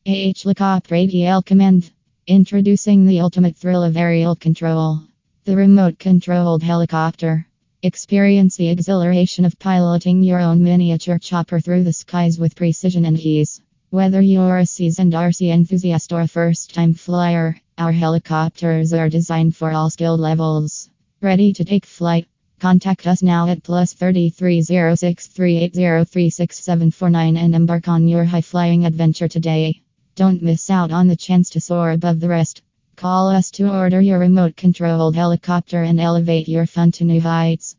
Helicopter Radial Command. Introducing the ultimate thrill of aerial control. The remote controlled helicopter. Experience the exhilaration of piloting your own miniature chopper through the skies with precision and ease. Whether you're a seasoned RC enthusiast or a first time flyer, our helicopters are designed for all skill levels. Ready to take flight? Contact us now at +330638036749 and embark on your high flying adventure today. Don't miss out on the chance to soar above the rest. Call us to order your remote controlled helicopter and elevate your fun to new heights.